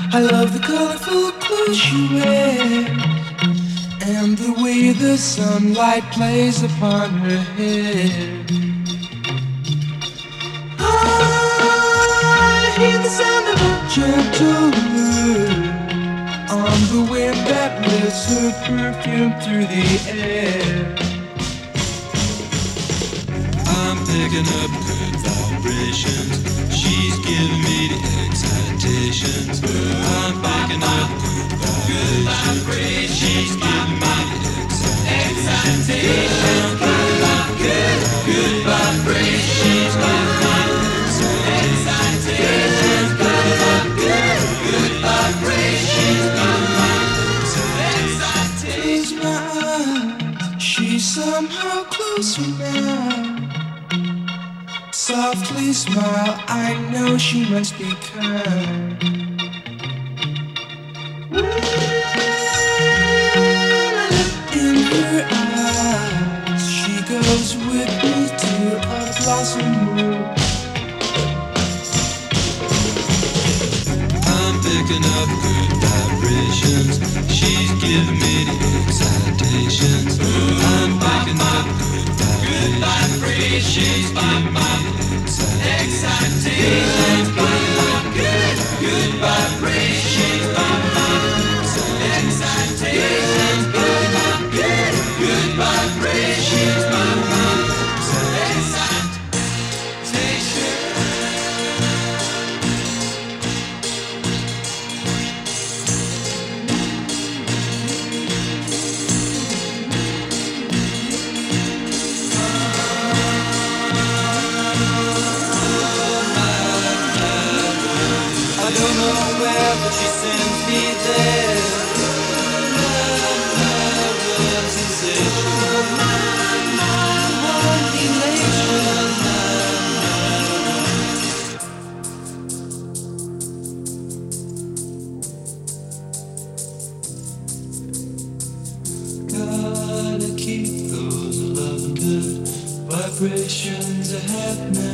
I love the colorful clothes she wears and the way the sunlight plays upon her hair. I hear the sound of a gentle wind on the wind that lifts her perfume through the air. I'm picking up good vibrations. She's giving me the excitations. I'm picking up good vibrations. She's giving me the excitations. Good vibrations. She's giving me the excitations. Good vibrations. Close my eyes, she's somehow closer now. Softly smile, I know she must be kind. In her eyes, she goes with me to a blossom room. I'm picking up good vibrations. She's giving me the excitations. I'm picking up good vibrations. She's giving me the excitations. Good vibrations. Excitations. Good vibrations. I don't know where, but she sends me there. Love, sensation. One elation. Gotta keep those loving good vibrations a happening.